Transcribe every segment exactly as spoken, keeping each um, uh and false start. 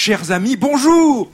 Chers amis, bonjour.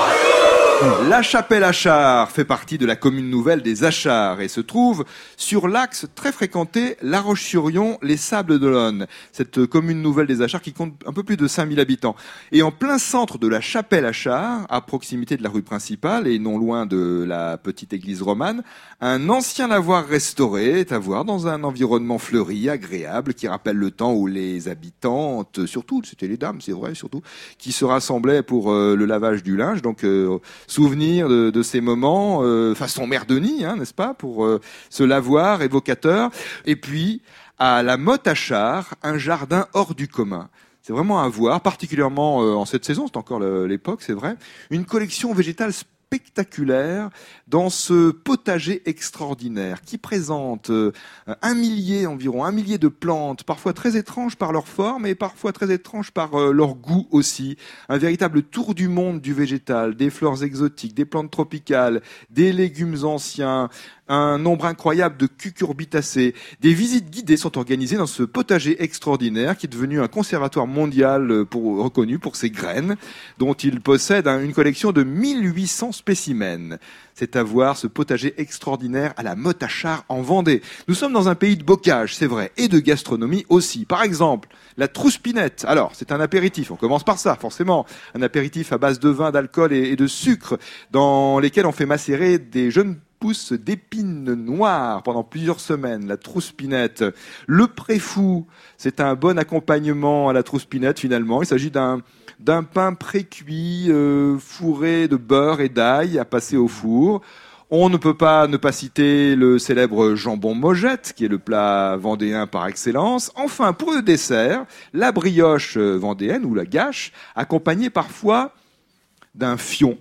La Chapelle-Achard fait partie de la commune nouvelle des Achards et se trouve sur l'axe très fréquenté La Roche-sur-Yon, les Sables-d'Olonne. Cette commune nouvelle des Achards qui compte un peu plus de cinq mille habitants. Et en plein centre de la Chapelle-Achard, à proximité de la rue principale et non loin de la petite église romane, un ancien lavoir restauré est à voir dans un environnement fleuri, agréable, qui rappelle le temps où les habitantes, surtout, c'était les dames, c'est vrai, surtout, qui se rassemblaient pour euh, le lavage du linge, donc euh, souvenir de, de ces moments, euh, façon mère Denis, hein, n'est-ce pas, pour euh, ce lavoir évocateur. Et puis, à la Motte-Achard, un jardin hors du commun. C'est vraiment à voir, particulièrement euh, en cette saison, c'est encore le, l'époque, c'est vrai, une collection végétale spectaculaire dans ce potager extraordinaire qui présente euh, un millier environ, un millier de plantes, parfois très étranges par leur forme et parfois très étranges par euh, leur goût aussi. Un véritable tour du monde du végétal, des fleurs exotiques, des plantes tropicales, des légumes anciens, un nombre incroyable de cucurbitacées. Des visites guidées sont organisées dans ce potager extraordinaire qui est devenu un conservatoire mondial pour, reconnu pour ses graines, dont il possède hein, une collection de mille huit cents spécimens. C'est à voir ce potager extraordinaire à la Motte-Achard en Vendée. Nous sommes dans un pays de bocage, c'est vrai, et de gastronomie aussi. Par exemple, la trouspinette. Alors, c'est un apéritif, on commence par ça, forcément. Un apéritif à base de vin, d'alcool et, et de sucre, dans lesquels on fait macérer des jeunes pousses d'épines noires pendant plusieurs semaines, la trouspinette. Le préfou, c'est un bon accompagnement à la trouspinette finalement. Il s'agit d'un d'un pain pré-cuit, euh, fourré de beurre et d'ail à passer au four. On ne peut pas ne pas citer le célèbre jambon Mogette, qui est le plat vendéen par excellence. Enfin, pour le dessert, la brioche vendéenne ou la gâche, accompagnée parfois d'un fion.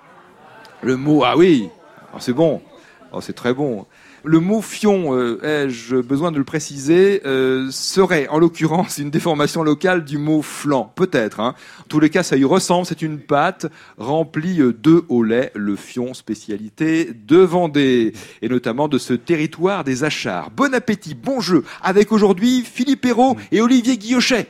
Le mot, ah oui, alors c'est bon, oh, c'est très bon. Le mot fion, euh, ai-je besoin de le préciser, euh, serait en l'occurrence une déformation locale du mot flan, peut-être. Hein. En tous les cas, ça y ressemble, c'est une pâte remplie d'œufs au lait, le fion, spécialité de Vendée, et notamment de ce territoire des Achards. Bon appétit, bon jeu, avec aujourd'hui Philippe Hérault et Olivier Guillochet.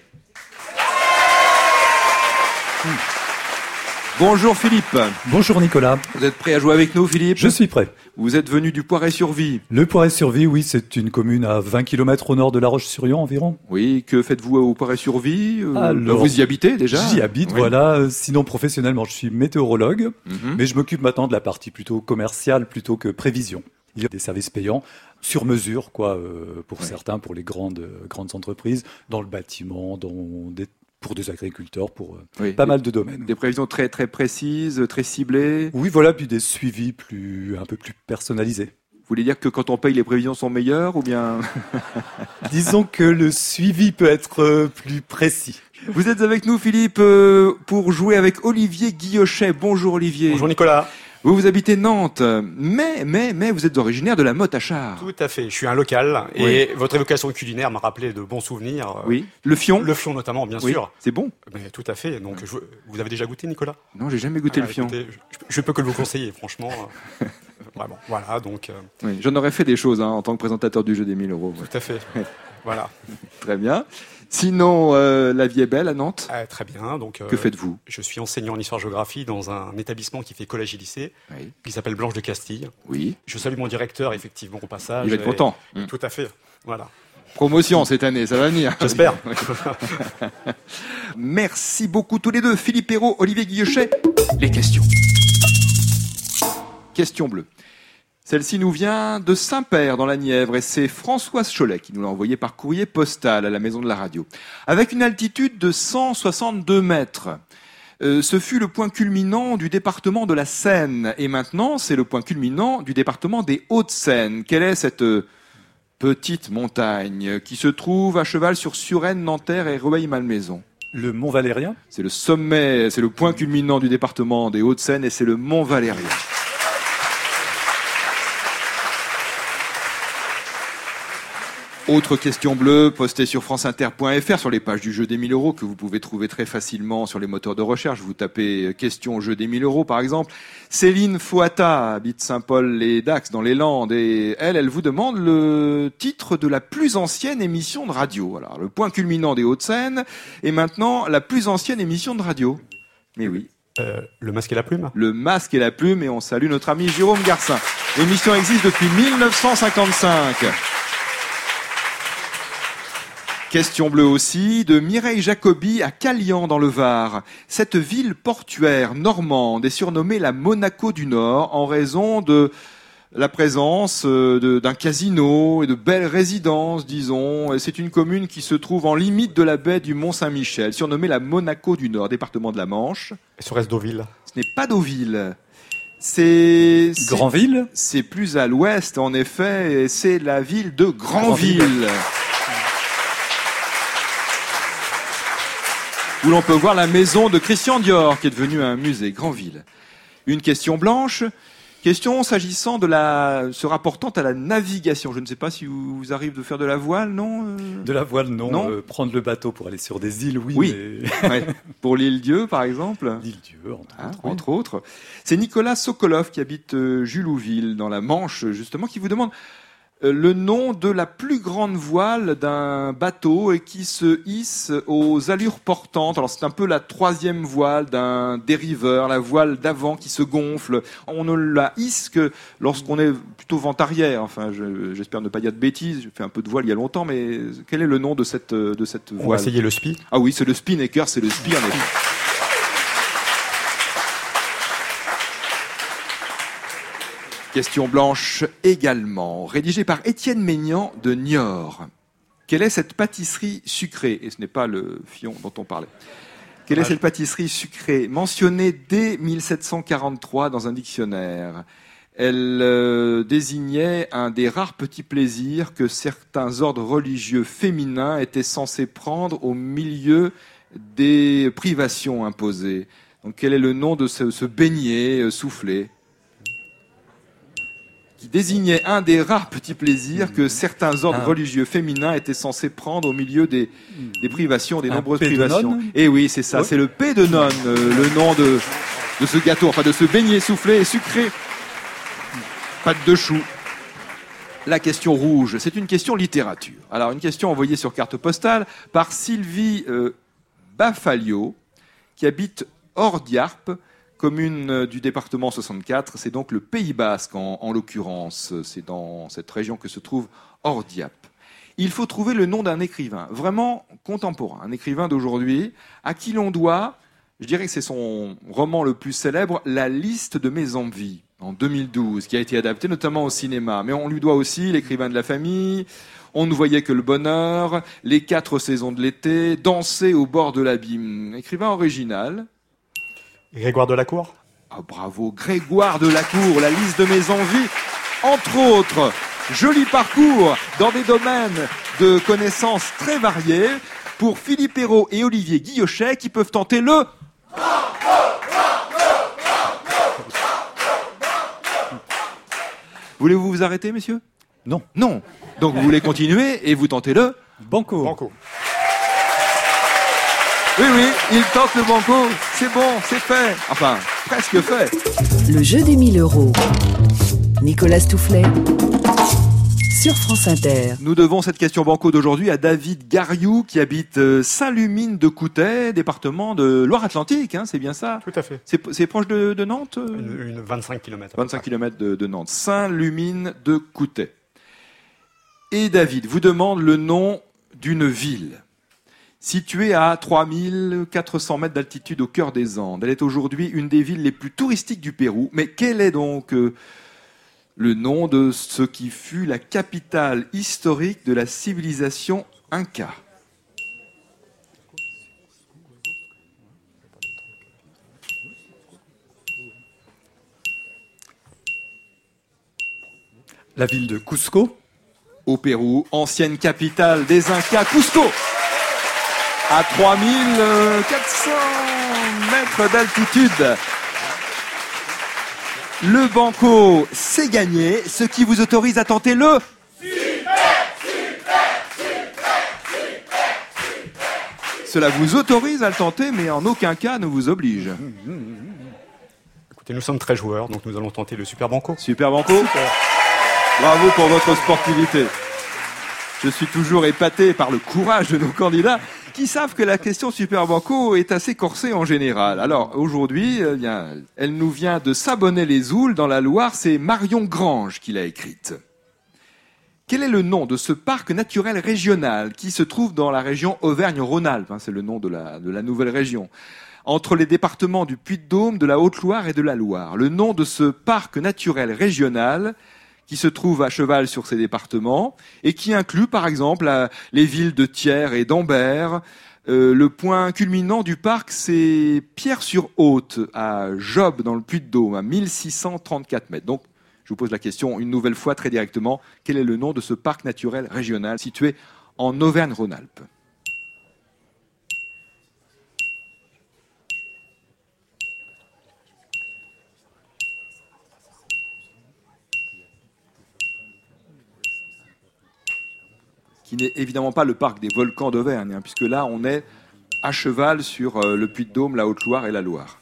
Mmh. Bonjour Philippe. Bonjour Nicolas. Vous êtes prêt à jouer avec nous Philippe ? Je suis prêt. Vous êtes venu du Poiret-sur-Vie. Le Poiret-sur-Vie, oui, c'est une commune à vingt kilomètres au nord de La Roche-sur-Yon environ. Oui, que faites-vous au Poiret-sur-Vie ? Alors, vous y habitez déjà ? J'y habite, oui. Voilà. Sinon, professionnellement, je suis météorologue, mm-hmm. mais je m'occupe maintenant de la partie plutôt commerciale plutôt que prévision. Il y a des services payants sur mesure, quoi, euh, pour oui. certains, pour les grandes, euh, grandes entreprises, dans le bâtiment, dans des pour des agriculteurs, pour euh, oui, pas des, mal de domaines. Des prévisions très très précises, très ciblées. Oui, voilà, puis des suivis plus un peu plus personnalisés. Vous voulez dire que quand on paye, les prévisions sont meilleures ou bien ? Disons que le suivi peut être euh, plus précis. Vous êtes avec nous, Philippe, euh, pour jouer avec Olivier Guillochet. Bonjour Olivier. Bonjour Nicolas. Vous, vous habitez Nantes, mais, mais, mais vous êtes originaire de la Motte-Achard. Tout à fait, je suis un local, et oui. votre évocation culinaire m'a rappelé de bons souvenirs. Oui, le fion. Le fion notamment, bien oui. sûr. C'est bon. Mais tout à fait, donc je, vous avez déjà goûté Nicolas ? Non, j'ai jamais goûté ah, le fion. Écoutez, je, je peux que le vous conseiller, franchement. Vraiment, voilà, donc... Euh... Oui, j'en aurais fait des choses hein, en tant que présentateur du jeu des mille euros. Tout à fait, voilà. Très bien. Sinon, euh, la vie est belle à Nantes ? euh, Très bien. Donc, euh, que faites-vous ? Je suis enseignant en histoire-géographie dans un établissement qui fait collège et lycée, oui. qui s'appelle Blanche de Castille. Oui. Je salue mon directeur, effectivement, au passage. Il va être content. Et... Mmh. Tout à fait, voilà. Promotion cette année, ça va venir. J'espère. Merci beaucoup tous les deux. Philippe Hérault, Olivier Guillochet. Les questions. Question bleue. Celle-ci nous vient de Saint-Père dans la Nièvre et c'est Françoise Cholet qui nous l'a envoyée par courrier postal à la Maison de la Radio. Avec une altitude de cent soixante-deux mètres. Euh, ce fut le point culminant du département de la Seine et maintenant c'est le point culminant du département des Hauts-de-Seine. Quelle est cette euh, petite montagne qui se trouve à cheval sur Suresnes, Nanterre et Rueil-Malmaison ? Le Mont Valérien ? C'est le sommet, c'est le point culminant du département des Hauts-de-Seine et c'est le Mont Valérien. Autre question bleue postée sur franceinter point f r sur les pages du jeu des mille euros que vous pouvez trouver très facilement sur les moteurs de recherche. Vous tapez question jeu des mille euros par exemple. Céline Fouata habite Saint-Paul-les-Dax dans les Landes et elle, elle vous demande le titre de la plus ancienne émission de radio. Alors le point culminant des Hauts-de-Seine et maintenant la plus ancienne émission de radio. Mais oui. Euh, le masque et la plume. Le masque et la plume, et on salue notre ami Jérôme Garcin. L'émission existe depuis mille neuf cent cinquante-cinq. Question bleue aussi, de Mireille Jacobi à Callian dans le Var. Cette ville portuaire normande est surnommée la Monaco du Nord en raison de la présence de, d'un casino et de belles résidences, disons. Et c'est une commune qui se trouve en limite de la baie du Mont-Saint-Michel, surnommée la Monaco du Nord, département de la Manche. Et serait-ce Deauville? Ce n'est pas Deauville. C'est, c'est Granville. C'est plus à l'ouest, en effet, et c'est la ville de Granville. Granville. Où l'on peut voir la maison de Christian Dior, qui est devenue un musée, Granville. Une question blanche, question s'agissant de la, se rapportant à la navigation. Je ne sais pas si vous, vous arrive de faire de la voile, non euh... De la voile, non. non euh, prendre le bateau pour aller sur des îles, oui. Oui, mais... ouais. Pour l'île Dieu, par exemple. L'île Dieu, entre hein, autres. Oui. Entre autres. C'est Nicolas Sokolov, qui habite euh, Julouville, dans la Manche, justement, qui vous demande le nom de la plus grande voile d'un bateau et qui se hisse aux allures portantes. Alors c'est un peu la troisième voile d'un dériveur, la voile d'avant qui se gonfle. On ne la hisse que lorsqu'on est plutôt vent arrière. Enfin, je, j'espère ne pas dire de bêtises. J'ai fait un peu de voile il y a longtemps, mais quel est le nom de cette, de cette voile? On va essayer le spi. Ah oui, c'est le spinnaker, c'est le spi en effet. Question blanche également, rédigée par Étienne Maignan de Niort. Quelle est cette pâtisserie sucrée? Et ce n'est pas le fion dont on parlait. Quelle est cette pâtisserie sucrée mentionnée dès mille sept cent quarante-trois dans un dictionnaire? Elle euh, désignait un des rares petits plaisirs que certains ordres religieux féminins étaient censés prendre au milieu des privations imposées. Donc quel est le nom de ce, ce beignet euh, soufflé? Qui désignait un des rares petits plaisirs que certains ordres ah. religieux féminins étaient censés prendre au milieu des, des privations, des un nombreuses privations. Et oui, c'est ça, ouais. C'est le P de nonne, euh, le nom de, de ce gâteau, enfin de ce beignet soufflé et sucré. Pâte de chou. La question rouge, c'est une question littérature. Alors, une question envoyée sur carte postale par Sylvie euh, Bafalio, qui habite Ordiarp, commune du département soixante-quatre, c'est donc le Pays Basque en, en l'occurrence. C'est dans cette région que se trouve Ordiap. Il faut trouver le nom d'un écrivain, vraiment contemporain, un écrivain d'aujourd'hui, à qui l'on doit, je dirais que c'est son roman le plus célèbre, La liste de mes envies, en deux mille douze, qui a été adapté notamment au cinéma. Mais on lui doit aussi L'écrivain de la famille, On ne voyait que le bonheur, Les quatre saisons de l'été, Danser au bord de l'abîme. Écrivain original. Grégoire Delacour. Ah, bravo, Grégoire Delacour, La liste de mes envies, entre autres. Joli parcours dans des domaines de connaissances très variés pour Philippe Hérault et Olivier Guillochet qui peuvent tenter le... Voulez-vous vous arrêter, messieurs? Non. Non. Donc vous voulez continuer et vous tentez le... Banco. Banco. Oui, oui, il tente le banco. C'est bon, c'est fait. Enfin, presque fait. Le jeu des mille euros. Nicolas Toufflet. Sur France Inter. Nous devons cette question banco d'aujourd'hui à David Gariou qui habite Saint-Lumine de Coutet, département de Loire-Atlantique, hein, c'est bien ça? Tout à fait. C'est, c'est proche de, de Nantes? Une, une vingt-cinq kilomètres. vingt-cinq kilomètres de, de Nantes. Saint-Lumine de Coutet. Et David vous demande le nom d'une ville. Située à trois mille quatre cents mètres d'altitude au cœur des Andes. Elle est aujourd'hui une des villes les plus touristiques du Pérou. Mais quel est donc euh, le nom de ce qui fut la capitale historique de la civilisation Inca? La ville de Cusco. Au Pérou, ancienne capitale des Incas, Cusco. À trois mille quatre cents mètres d'altitude. Le banco, c'est gagné, ce qui vous autorise à tenter le... Super, super, super, super, super. Cela vous autorise à le tenter, mais en aucun cas ne vous oblige. Écoutez, nous sommes très joueurs, donc nous allons tenter le super banco. Super banco. Super. Bravo pour votre sportivité. Je suis toujours épaté par le courage de nos candidats. qui savent que la question Super Banco est assez corsée en général. Alors aujourd'hui, eh bien, elle nous vient de Sabonnay-les-Oules dans la Loire. C'est Marion Grange qui l'a écrite. Quel est le nom de ce parc naturel régional qui se trouve dans la région Auvergne-Rhône-Alpes, hein, c'est le nom de la, de la nouvelle région, entre les départements du Puy-de-Dôme, de la Haute-Loire et de la Loire. Le nom de ce parc naturel régional qui se trouve à cheval sur ces départements et qui inclut par exemple la, les villes de Thiers et d'Ambert. Euh, le point culminant du parc, c'est Pierre-sur-Haute, à Job, dans le Puy-de-Dôme, à mille six cent trente-quatre mètres. Donc, je vous pose la question une nouvelle fois très directement. Quel est le nom de ce parc naturel régional situé en Auvergne-Rhône-Alpes ? Qui n'est évidemment pas le parc des volcans d'Auvergne, hein, puisque là, on est à cheval sur euh, le Puy-de-Dôme, la Haute-Loire et la Loire.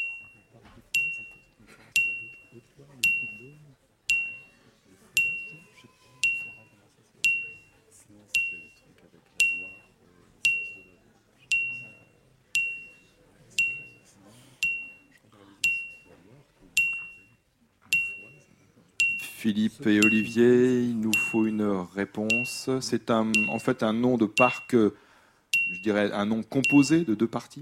Philippe et Olivier, il nous faut une réponse. C'est un, en fait un nom de parc, je dirais un nom composé de deux parties.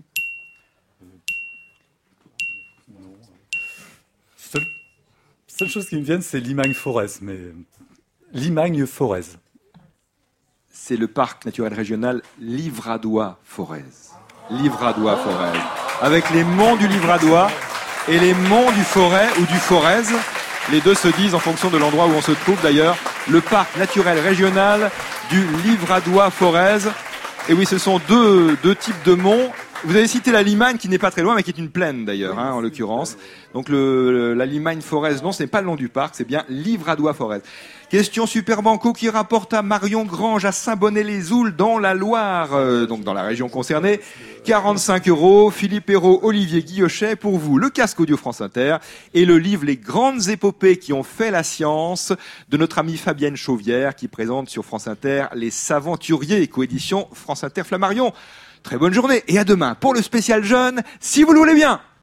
Seule, seule chose qui me vient, c'est Limagne-Forez, mais Limagne-Forez. C'est le parc naturel régional Livradois-Forez. Livradois-Forez. Avec les monts du Livradois et les monts du Forez ou du Forez. Les deux se disent en fonction de l'endroit où on se trouve d'ailleurs. Le parc naturel régional du Livradois-Forez. Et oui, ce sont deux, deux types de monts. Vous avez cité la Limagne qui n'est pas très loin, mais qui est une plaine d'ailleurs, hein, en l'occurrence. Donc le, le, la Limagne-Forez, non, ce n'est pas le nom du parc, c'est bien Livradois-Forez. Question Super Banco qui rapporte à Marion Grange à Saint-Bonnet-les-Oules dans la Loire, euh, donc dans la région concernée. quarante-cinq euros. Philippe Hérault, Olivier Guillochet, pour vous, le casque audio France Inter et le livre Les grandes épopées qui ont fait la science de notre amie Fabienne Chauvière qui présente sur France Inter Les Saventuriers, coédition France Inter Flammarion. Très bonne journée et à demain pour le spécial jeune, si vous le voulez bien.